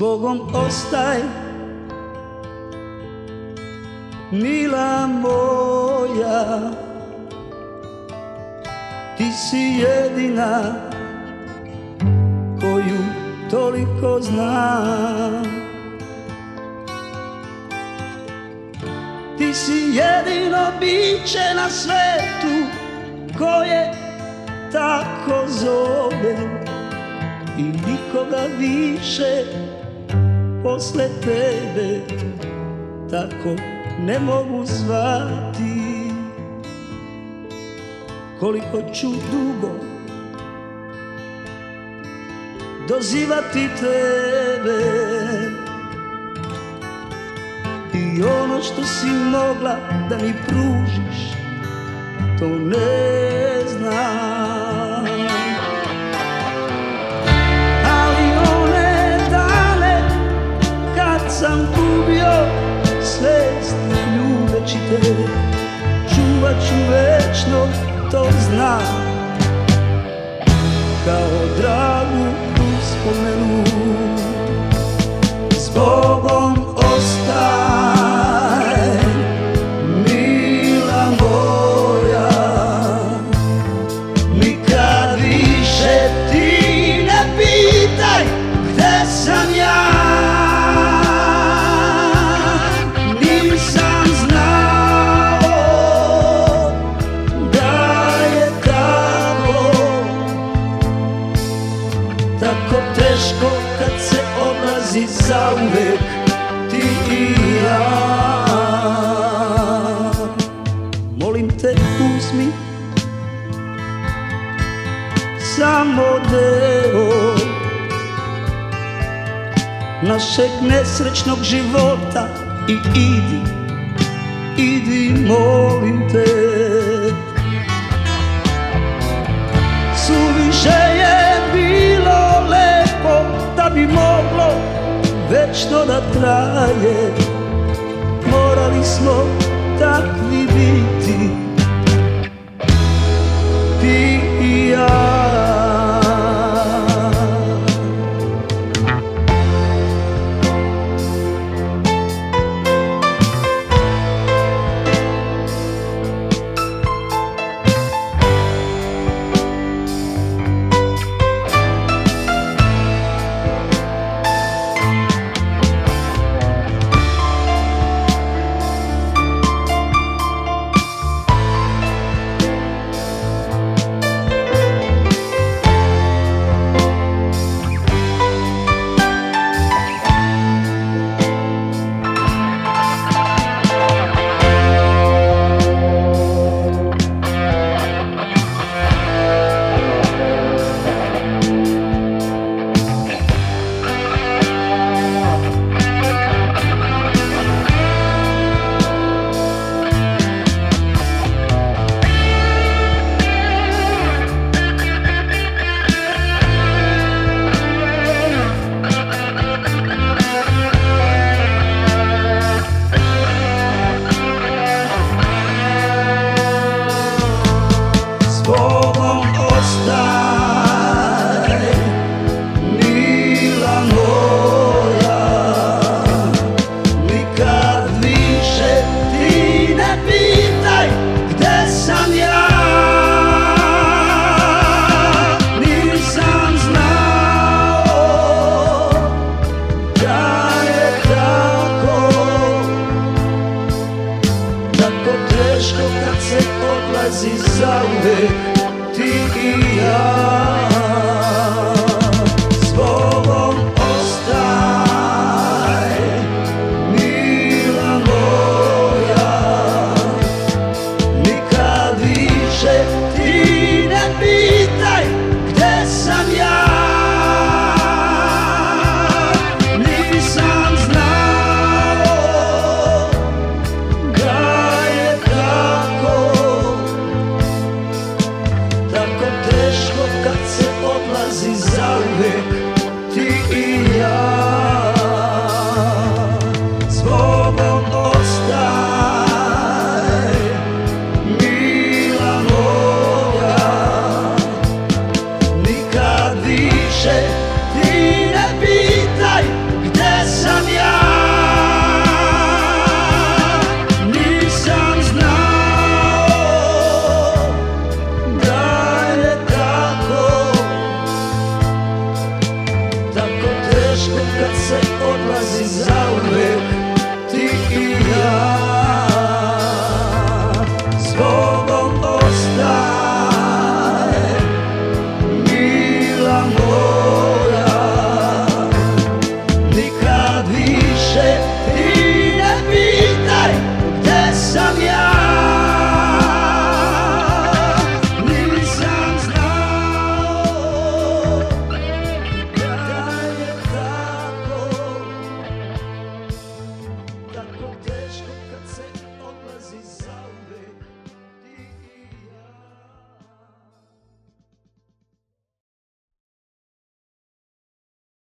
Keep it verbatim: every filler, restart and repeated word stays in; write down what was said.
Zbogom ostaj, mila moja, ti si jedina koju toliko znam. Ti si jedino biće na svetu koje tako zove i nikoga više posle tebe tako ne mogu zvati. Koliko ću dugo dozivati tebe i ono što si mogla da mi pružiš, to ne znam. Ali one dane kad sam gubio svest ljubeći te, čuvat ću večno, to znam, kao dragu uspomenu. Zbogom ostaj, mila moja, nikad više ti ne pitaj gde sam ja. Nisam znao da je tako, tako teško kad se odlazi zauvek ti i ja. Molim te, uzmi samo deo našeg nesrećnog života i idi, idi, molim te. Suviše je bilo lepo da bi moglo večno da traje, morali smo takvi biti, ti i ja. Zbogom ostaj, mila moja, nikad više ti ne pitaj gde sam ja. Nisam znao da je tako, tako teško kad se odlazi zauvek ti i ja. Zbogom ostaj, mila moja, nikad više ti ne pitaj gde sam ja. Nisam znao da je tako, tako teško kad se odlazi zauvek